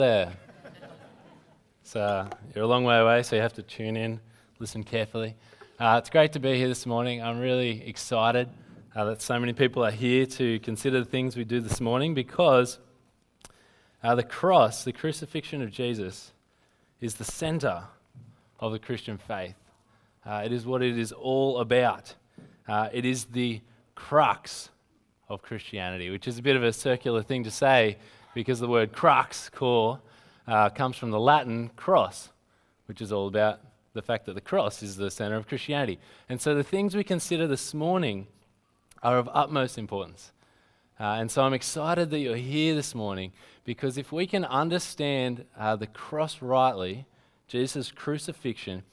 There. So you're a long way away, so you have to tune in, listen carefully. It's great to be here this morning. I'm really excited that so many people are here to consider the things we do this morning because the cross, the crucifixion of Jesus, is the center of the Christian faith. It is what it is all about. It is the crux of Christianity, which is a bit of a circular thing to say because the word crux, core, comes from the Latin cross, which is all about the fact that the cross is the center of Christianity. And so the things we consider this morning are of utmost importance. And so I'm excited that you're here this morning because if we can understand the cross rightly, Jesus' crucifixion,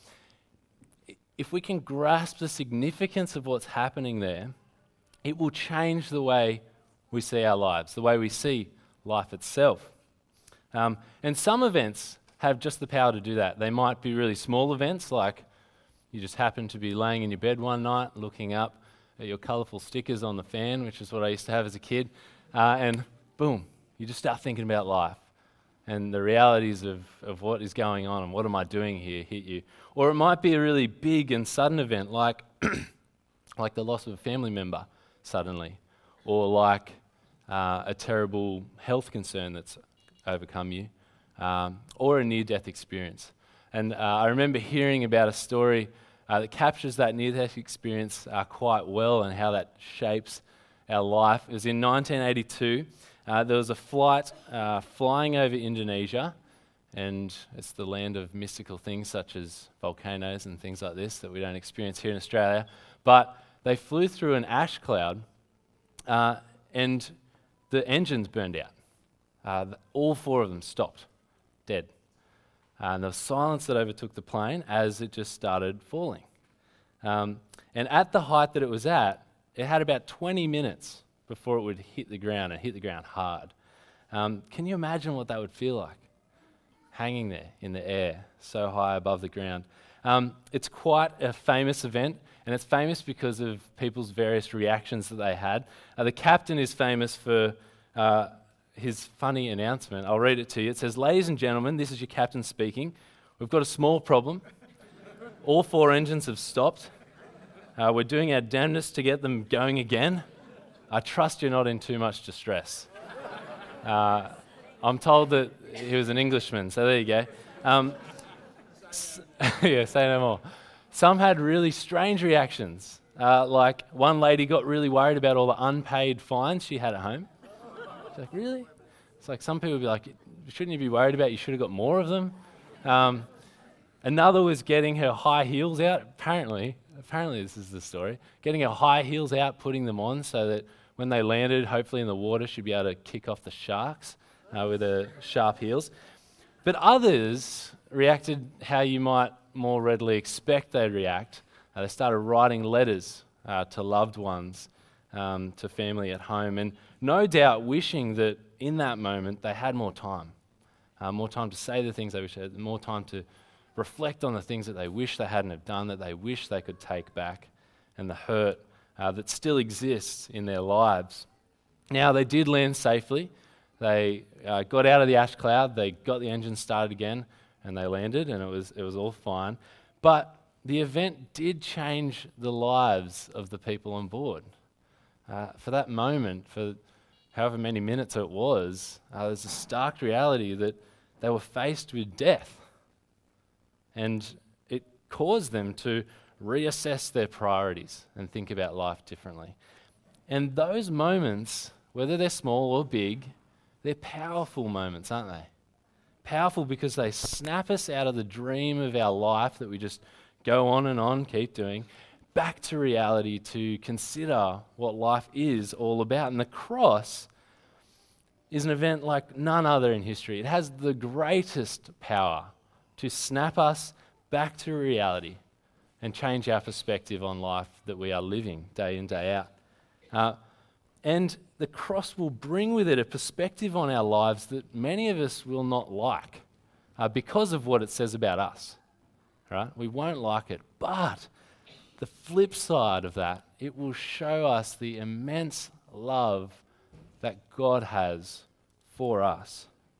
if we can grasp the significance of what's happening there, it will change the way we see our lives, the way we see life itself. And some events have just the power to do that. They might be really small events, like you just happen to be laying in your bed one night, looking up at your colourful stickers on the fan, which is what I used to have as a kid, and boom, you just start thinking about life. And the realities of what is going on and what am I doing here hit you. Or it might be a really big and sudden event, like like the loss of a family member suddenly, or like a terrible health concern that's overcome you, or a near-death experience. And I remember hearing about a story that captures that near-death experience quite well and how that shapes our life. It was in 1982. There was a flight flying over Indonesia, and it's the land of mystical things such as volcanoes and things like this that we don't experience here in Australia. But they flew through an ash cloud, and the engines burned out. All four of them stopped, dead. And there was silence that overtook the plane as it just started falling. And at the height that it was at, it had about 20 minutes before it would hit the ground, and hit the ground hard. Can you imagine what that would feel like? Hanging there in the air, so high above the ground. It's quite a famous event, and it's famous because of people's various reactions that they had. The captain is famous for his funny announcement. I'll read it to you. It says, "Ladies and gentlemen, this is your captain speaking. We've got a small problem. All four engines have stopped. We're doing our damnedest to get them going again. I trust you're not in too much distress." I'm told that he was an Englishman, so there you go. Yeah, say no more. Some had really strange reactions. Like one lady got really worried about all the unpaid fines she had at home. She's like, really? It's like some people would be like, shouldn't you be worried about? You should have got more of them. Another was getting her high heels out. Apparently this is the story. Getting her high heels out, putting them on so that when they landed, hopefully in the water, she'd be able to kick off the sharks with her sharp heels. But others reacted how you might more readily expect they'd react. They started writing letters to loved ones, to family at home, and no doubt wishing that in that moment they had more time to say the things they wish they had, more time to reflect on the things that they wish they hadn't have done, that they wish they could take back, and the hurt that still exists in their lives. Now, they did land safely. They got out of the ash cloud, they got the engine started again, and they landed, and it was all fine. But the event did change the lives of the people on board. For that moment, for however many minutes it was, there's a stark reality that they were faced with death. And it caused them to reassess their priorities and think about life differently. And those moments, whether they're small or big, they're powerful moments, aren't they? Powerful because they snap us out of the dream of our life that we just go on and on, keep doing, back to reality to consider what life is all about. And the cross is an event like none other in history. It has the greatest power to snap us back to reality and change our perspective on life that we are living day in, day out. And the cross will bring with it a perspective on our lives that many of us will not like because of what it says about us. Right? We won't like it. But the flip side of that, it will show us the immense love that God has for us.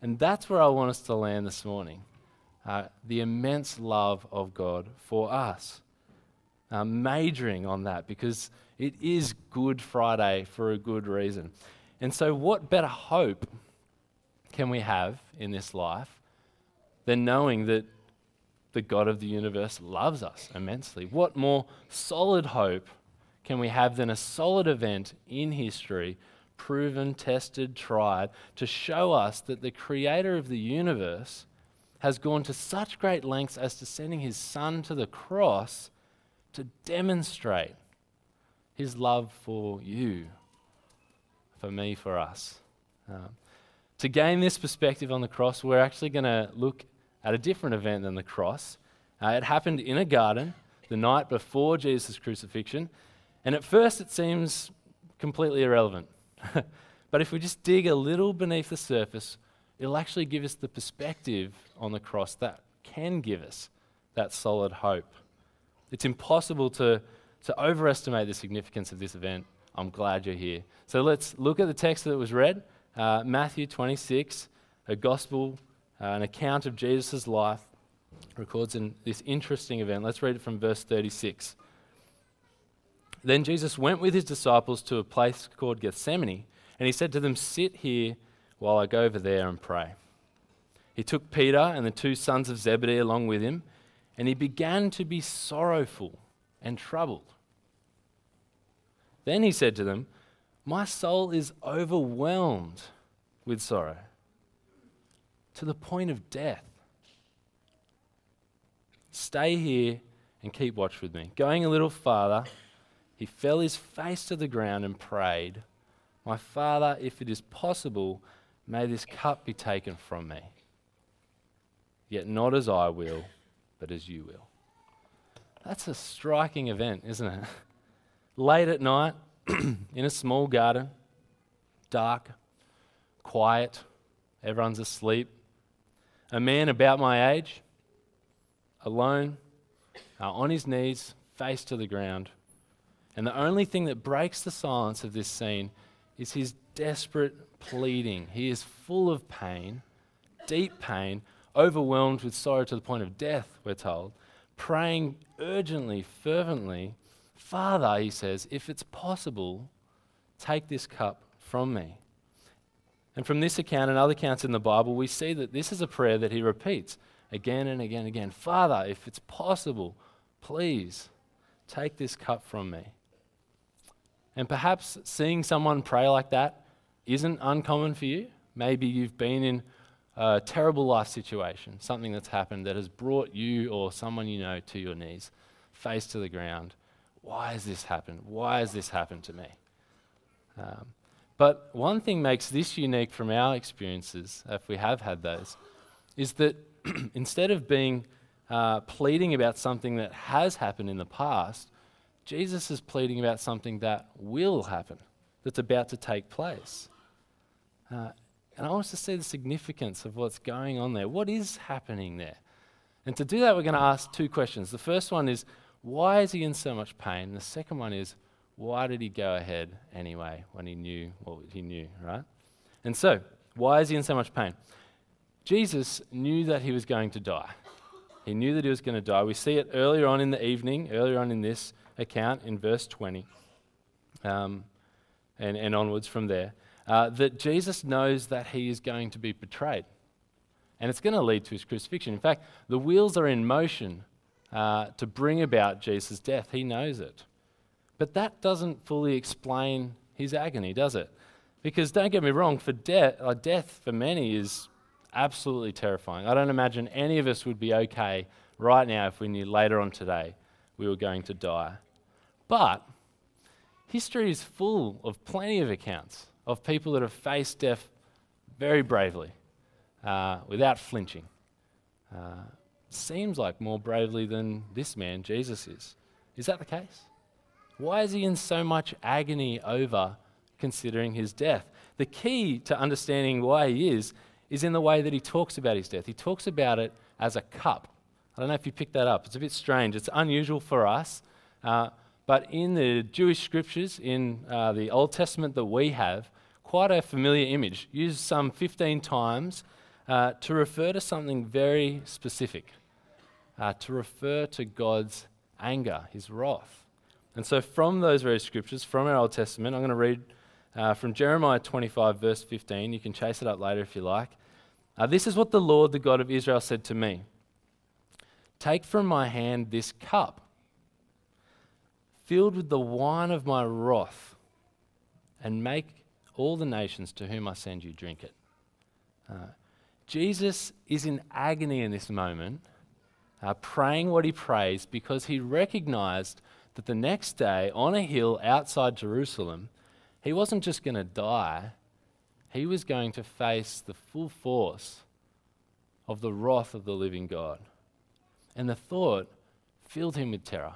And that's where I want us to land this morning. The immense love of God for us. Majoring on that because it is Good Friday for a good reason. And so what better hope can we have in this life than knowing that the God of the universe loves us immensely? What more solid hope can we have than a solid event in history, proven, tested, tried, to show us that the creator of the universe has gone to such great lengths as to sending his son to the cross to demonstrate his love for you, for me, for us. To gain this perspective on the cross, we're actually going to look at a different event than the cross. It happened in a garden the night before Jesus' crucifixion, and at first it seems completely irrelevant. But if we just dig a little beneath the surface, it'll actually give us the perspective on the cross that can give us that solid hope. It's impossible to overestimate the significance of this event. I'm glad you're here. So let's look at the text that was read. Matthew 26, a gospel, an account of Jesus' life, records this interesting event. Let's read it from verse 36. Then Jesus went with his disciples to a place called Gethsemane, and he said to them, "Sit here while I go over there and pray." He took Peter and the two sons of Zebedee along with him, and he began to be sorrowful and troubled. Then he said to them, "My soul is overwhelmed with sorrow, to the point of death. Stay here and keep watch with me." Going a little farther, he fell his face to the ground and prayed, "My Father, if it is possible, may this cup be taken from me. Yet not as I will, but as you will." That's a striking event, isn't it? Late at night, in a small garden, dark, quiet, everyone's asleep. A man about my age, alone, on his knees, face to the ground. And the only thing that breaks the silence of this scene is his desperate pleading. He is full of pain, deep pain, overwhelmed with sorrow to the point of death, we're told, praying urgently, fervently, "Father," he says, "if it's possible, take this cup from me." And from this account and other accounts in the Bible, we see that this is a prayer that he repeats again and again and again. "Father, if it's possible, please take this cup from me." And perhaps seeing someone pray like that isn't uncommon for you. Maybe you've been in a terrible life situation, something that's happened that has brought you or someone you know to your knees, face to the ground. Why has this happened? Why has this happened to me? But one thing makes this unique from our experiences, if we have had those, is that instead of being pleading about something that has happened in the past, Jesus is pleading about something that will happen, that's about to take place. And I want us to see the significance of what's going on there. What is happening there? And to do that, we're going to ask two questions. The first one is, why is he in so much pain? The second one is, why did he go ahead anyway when he knew what he knew, right? And so, why is he in so much pain? Jesus knew that he was going to die. He knew that he was going to die. We see it earlier on in the evening, earlier on in this account in verse 20, and onwards from there, that Jesus knows that he is going to be betrayed. And it's going to lead to his crucifixion. In fact, the wheels are in motion to bring about Jesus' death. He knows it. But that doesn't fully explain his agony, does it? Because don't get me wrong, for death for many is absolutely terrifying. I don't imagine any of us would be okay right now if we knew later on today we were going to die. But history is full of plenty of accounts of people that have faced death very bravely, without flinching. Seems like more bravely than this man, Jesus, is. Is that the case? Why is he in so much agony over considering his death? The key to understanding why he is in the way that he talks about his death. He talks about it as a cup. I don't know if you picked that up. It's a bit strange. It's unusual for us. But in the Jewish scriptures, in the Old Testament that we have, quite a familiar image, used some 15 times to refer to something very specific, to refer to God's anger, his wrath. And so from those very scriptures, from our Old Testament, I'm going to read from Jeremiah 25, verse 15. You can chase it up later if you like. This is what the Lord, the God of Israel, said to me. Take from my hand this cup, filled with the wine of my wrath, and make all the nations to whom I send you drink it. Jesus is in agony in this moment, praying what he prays because he recognized that the next day on a hill outside Jerusalem, he wasn't just going to die, he was going to face the full force of the wrath of the living God. And the thought filled him with terror.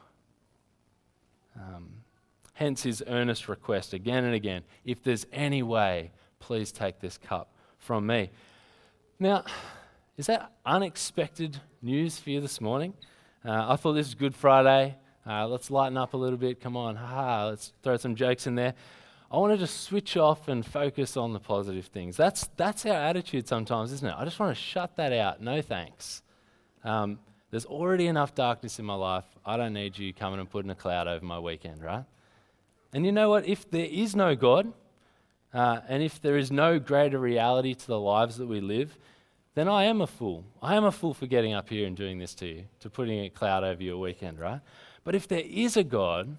Hence his earnest request again and again, if there's any way, please take this cup from me. Now, is that unexpected news for you this morning? I thought this was Good Friday. Let's lighten up a little bit. Come on, let's throw some jokes in there. I want to just switch off and focus on the positive things. That's our attitude sometimes, isn't it? I just want to shut that out. No thanks. There's already enough darkness in my life. I don't need you coming and putting a cloud over my weekend, right? And you know what? If there is no God, and if there is no greater reality to the lives that we live, then I am a fool. I am a fool for getting up here and doing this to you, to putting a cloud over your weekend, right? But if there is a God,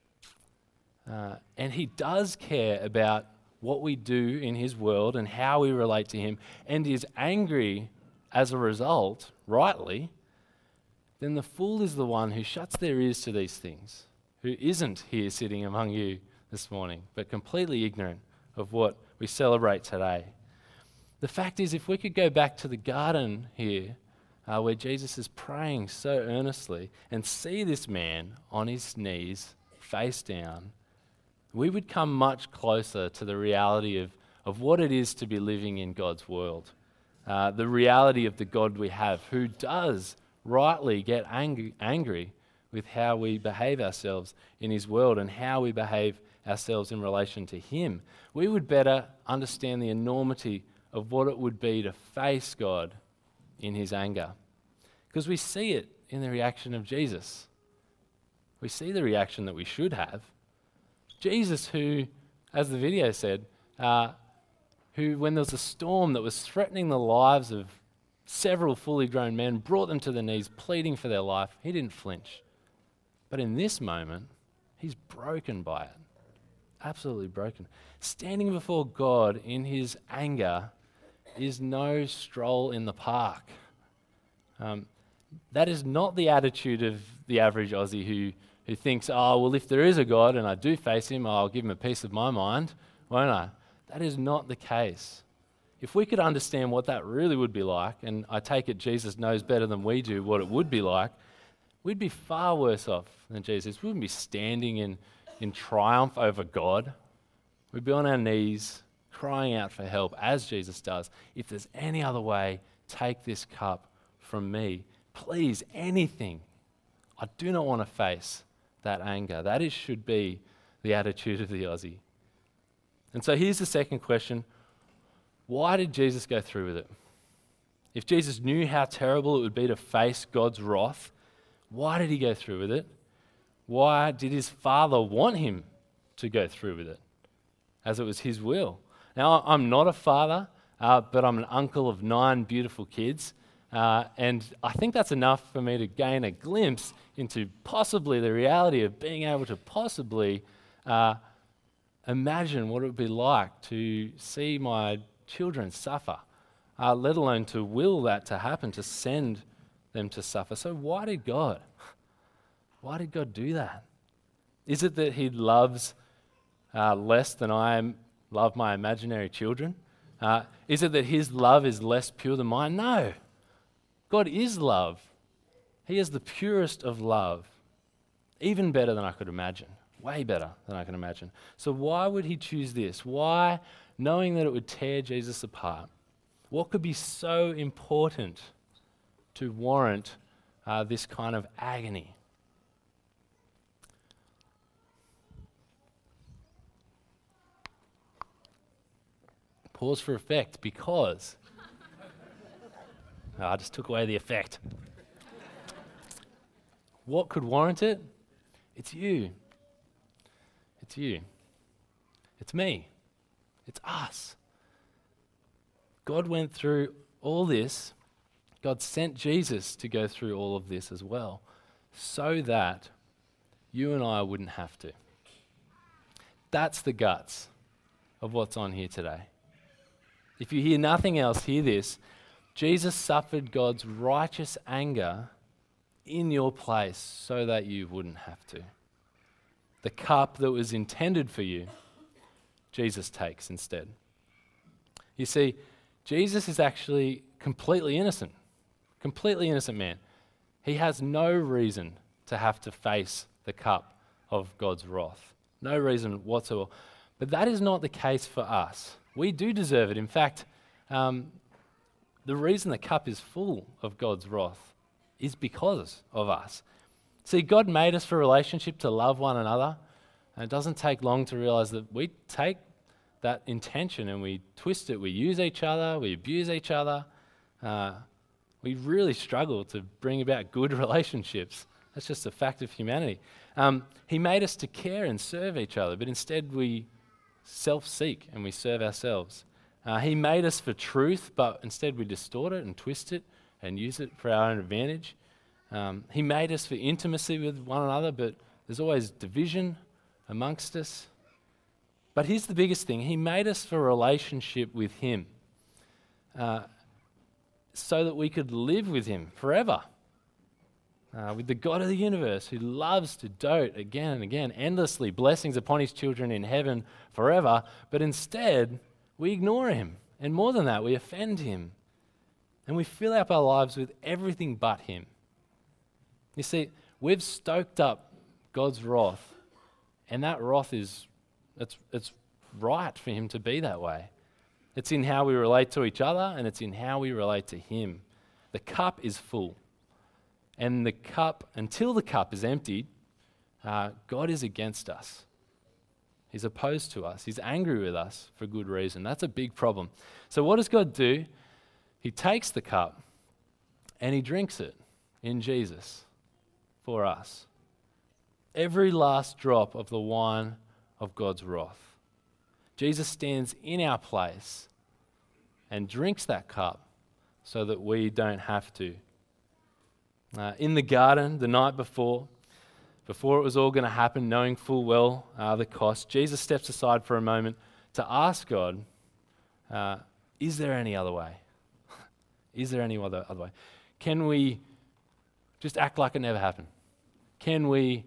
and he does care about what we do in his world and how we relate to him, and is angry as a result, rightly, then the fool is the one who shuts their ears to these things, who isn't here sitting among you this morning, but completely ignorant of what we celebrate today. The fact is, if we could go back to the garden here, where Jesus is praying so earnestly, and see this man on his knees, face down, we would come much closer to the reality of what it is to be living in God's world. The reality of the God we have, who does rightly get angry with how we behave ourselves in his world and how we behave ourselves in relation to him. We would better understand the enormity of what it would be to face God in his anger. Because we see it in the reaction of Jesus. We see the reaction that we should have. Jesus, who, as the video said, who when there was a storm that was threatening the lives of several fully grown men, brought them to their knees, pleading for their life, he didn't flinch. But in this moment, he's broken by it. Absolutely broken. Standing before God in his anger is no stroll in the park. That is not the attitude of the average Aussie who thinks, oh, well, if there is a God and I do face him, I'll give him a piece of my mind, won't I? That is not the case. If we could understand what that really would be like, and I take it Jesus knows better than we do what it would be like, we'd be far worse off than Jesus. We wouldn't be standing in triumph over God. We'd be on our knees, crying out for help, as Jesus does. If there's any other way, take this cup from me. Please, anything. I do not want to face that anger. That should be the attitude of the Aussie. And so here's the second question. Why did Jesus go through with it? If Jesus knew how terrible it would be to face God's wrath, why did he go through with it? Why did his Father want him to go through with it, as it was his will? Now, I'm not a father, but I'm an uncle of 9 beautiful kids, and I think that's enough for me to gain a glimpse into possibly the reality of being able to possibly imagine what it would be like to see my children suffer, let alone to will that to happen, to send them to suffer. So why did God do that? Is it that he loves less than I love my imaginary children? Is it that his love is less pure than mine? No. God is love. He is the purest of love, even better than I could imagine, way better than I can imagine. So why would he choose this? Why, knowing that it would tear Jesus apart? What could be so important to warrant this kind of agony? Pause for effect, because I just took away the effect. What could warrant it? It's you. It's you. It's me. It's us. God went through all this. God sent Jesus to go through all of this as well, so that you and I wouldn't have to. That's the guts of what's on here today. If you hear nothing else, hear this. Jesus suffered God's righteous anger in your place so that you wouldn't have to. The cup that was intended for you, Jesus takes instead. You see, Jesus is actually completely innocent man. He has no reason to have to face the cup of God's wrath. No reason whatsoever. But that is not the case for us. We do deserve it. In fact, the reason the cup is full of God's wrath is because of us. See, God made us for a relationship to love one another, and it doesn't take long to realize that we take that intention and we twist it. We use each other, we abuse each other. We really struggle to bring about good relationships. That's just a fact of humanity. He made us to care and serve each other, but instead we self-seek and we serve ourselves. He made us for truth, but instead we distort it and twist it and use it for our own advantage. He made us for intimacy with one another, but there's always division amongst us. But here's the biggest thing. He made us for a relationship with him so that we could live with him forever. With the God of the universe who loves to dote again and again, endlessly, blessings upon his children in heaven forever, but instead we ignore him. And more than that, we offend him. And we fill up our lives with everything but him. You see, we've stoked up God's wrath, and that wrath it's right for him to be that way. It's in how we relate to each other, and it's in how we relate to him. The cup is full. And the cup, until the cup is emptied, God is against us. He's opposed to us. He's angry with us for good reason. That's a big problem. So what does God do? He takes the cup and he drinks it in Jesus for us. Every last drop of the wine of God's wrath. Jesus stands in our place and drinks that cup so that we don't have to. In the garden, the night before it was all going to happen, knowing full well the cost, Jesus steps aside for a moment to ask God, is there any other way? Is there any other way? Can we just act like it never happened? Can we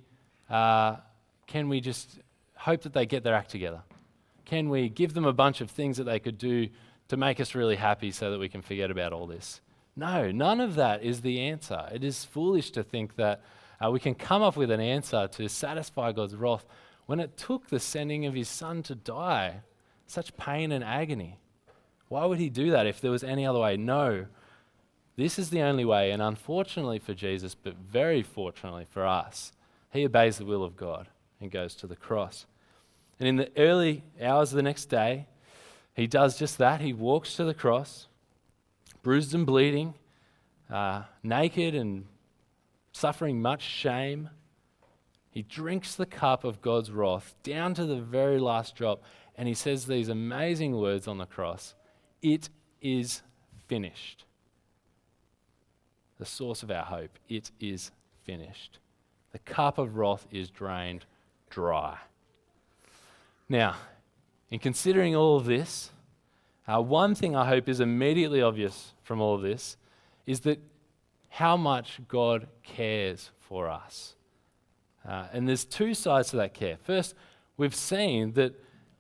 just hope that they get their act together? Can we give them a bunch of things that they could do to make us really happy so that we can forget about all this? No, none of that is the answer. It is foolish to think that we can come up with an answer to satisfy God's wrath when it took the sending of his son to die, such pain and agony. Why would he do that if there was any other way? No, this is the only way, and unfortunately for Jesus, but very fortunately for us, he obeys the will of God and goes to the cross. And in the early hours of the next day, he does just that. He walks to the cross, bruised and bleeding, naked and suffering much shame. He drinks the cup of God's wrath down to the very last drop, and he says these amazing words on the cross, "It is finished." The source of our hope, it is finished. The cup of wrath is drained dry. Now, in considering all of this, one thing I hope is immediately obvious from all of this is that how much God cares for us. And there's two sides to that care. First, we've seen that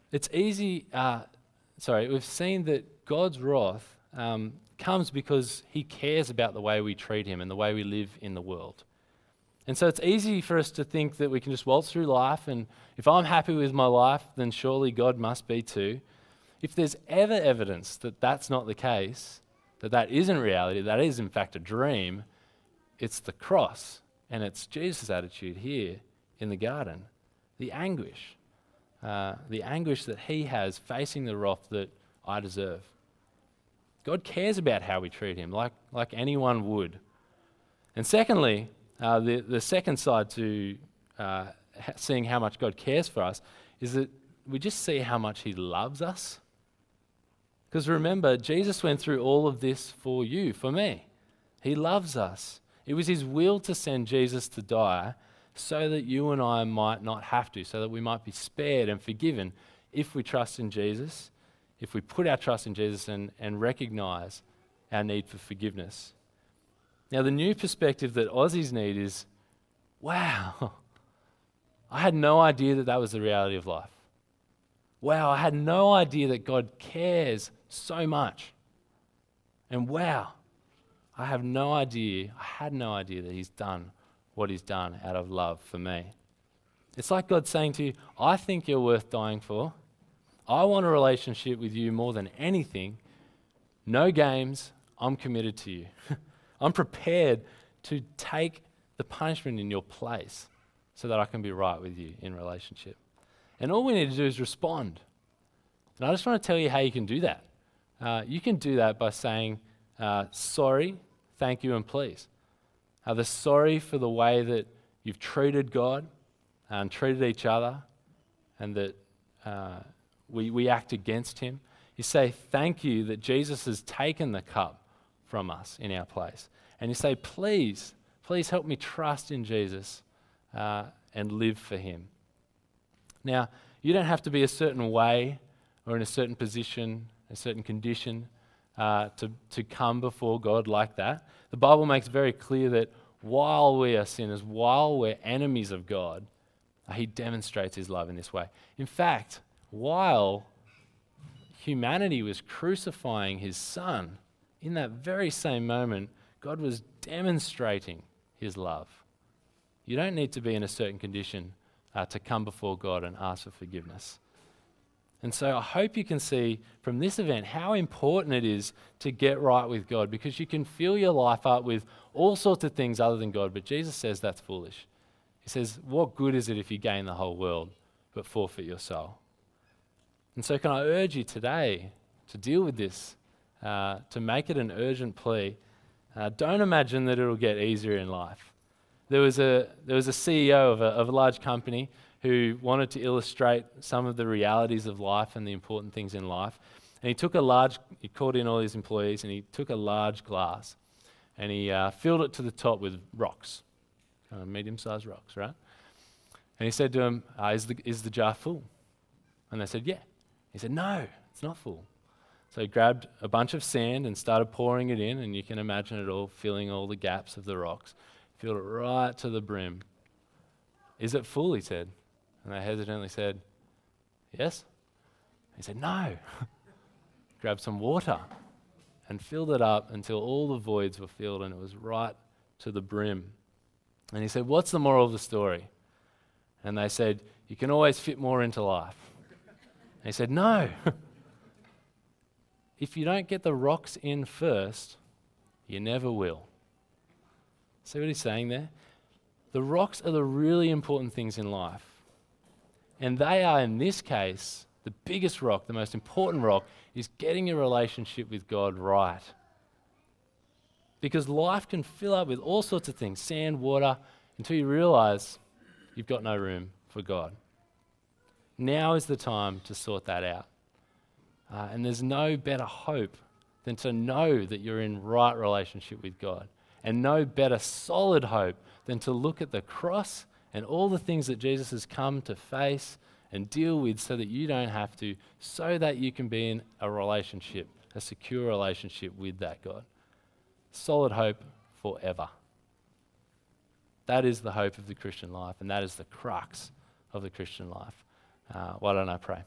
we've seen that God's wrath comes because he cares about the way we treat him and the way we live in the world. And so it's easy for us to think that we can just waltz through life, and if I'm happy with my life, then surely God must be too. If there's ever evidence that that's not the case, that isn't reality, that is in fact a dream, it's the cross, and it's Jesus' attitude here in the garden. The anguish that he has facing the wrath that I deserve. God cares about how we treat him, like anyone would. And secondly, the second side to seeing how much God cares for us is that we just see how much he loves us. Because remember, Jesus went through all of this for you, for me. He loves us. It was his will to send Jesus to die so that you and I might not have to, so that we might be spared and forgiven if we trust in Jesus, if we put our trust in Jesus and recognize our need for forgiveness. Now, the new perspective that Aussies need is, wow, I had no idea that was the reality of life. Wow, I had no idea that God cares so much. And wow, I had no idea that he's done what he's done out of love for me. It's like God saying to you, I think you're worth dying for. I want a relationship with you more than anything. No games, I'm committed to you. I'm prepared to take the punishment in your place so that I can be right with you in relationship. And all we need to do is respond. And I just want to tell you how you can do that. You can do that by saying, sorry, thank you, and please. The sorry for the way that you've treated God and treated each other, and that we act against him. You say, thank you that Jesus has taken the cup from us in our place. And you say, please help me trust in Jesus and live for him. Now, you don't have to be a certain way or in a certain position, a certain condition to come before God like that. The Bible makes very clear that while we are sinners, while we're enemies of God, he demonstrates his love in this way. In fact, while humanity was crucifying his son, in that very same moment, God was demonstrating his love. You don't need to be in a certain condition to come before God and ask for forgiveness. And so I hope you can see from this event how important it is to get right with God, because you can fill your life up with all sorts of things other than God, but Jesus says that's foolish. He says, what good is it if you gain the whole world but forfeit your soul? And so can I urge you today to deal with this, to make it an urgent plea. Don't imagine that it'll get easier in life. There was a CEO of a large company who wanted to illustrate some of the realities of life and the important things in life. And he called in all his employees, and he took a large glass and he filled it to the top with rocks, kind of medium-sized rocks, right? And he said to them, is the jar full? And they said, yeah. He said, no, it's not full. So he grabbed a bunch of sand and started pouring it in, and you can imagine it all filling all the gaps of the rocks. Filled it right to the brim. Is it full? He said. And they hesitantly said, yes. He said, no. Grabbed some water and filled it up until all the voids were filled and it was right to the brim. And he said, what's the moral of the story? And they said, you can always fit more into life. And he said, no. If you don't get the rocks in first, you never will. See what he's saying there? The rocks are the really important things in life. And they are, in this case, the biggest rock, the most important rock, is getting your relationship with God right. Because life can fill up with all sorts of things, sand, water, until you realize you've got no room for God. Now is the time to sort that out. And there's no better hope than to know that you're in right relationship with God. And no better solid hope than to look at the cross and all the things that Jesus has come to face and deal with so that you don't have to, so that you can be in a relationship, a secure relationship with that God. Solid hope forever. That is the hope of the Christian life, and that is the crux of the Christian life. Why don't I pray?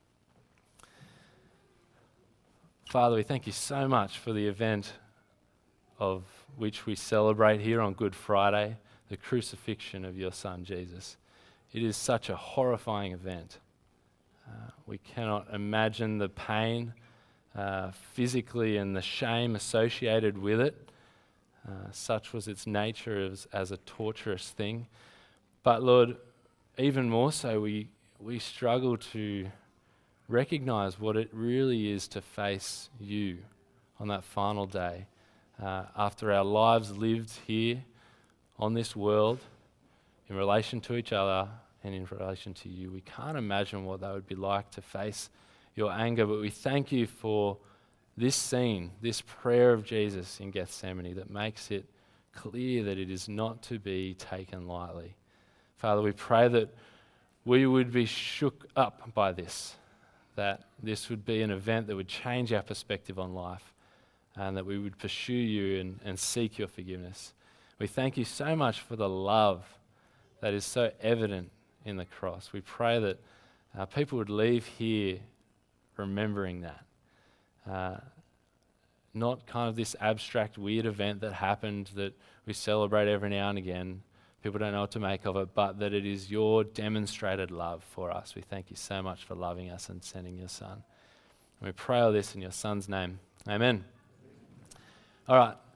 Father, we thank you so much for the event of which we celebrate here on Good Friday, the crucifixion of your Son, Jesus. It is such a horrifying event. We cannot imagine the pain physically and the shame associated with it. Such was its nature as a torturous thing. But Lord, even more so, we struggle to recognize what it really is to face you on that final day, after our lives lived here on this world in relation to each other and in relation to you. We can't imagine what that would be like to face your anger, but we thank you for this scene, this prayer of Jesus in Gethsemane that makes it clear that it is not to be taken lightly. Father, we pray that we would be shook up by this, that this would be an event that would change our perspective on life, and that we would pursue you and seek your forgiveness. We thank you so much for the love that is so evident in the cross. We pray that people would leave here remembering that. Not kind of this abstract, weird event that happened that we celebrate every now and again. People don't know what to make of it, but that it is your demonstrated love for us. We thank you so much for loving us and sending your Son. And we pray all this in your Son's name. Amen. All right,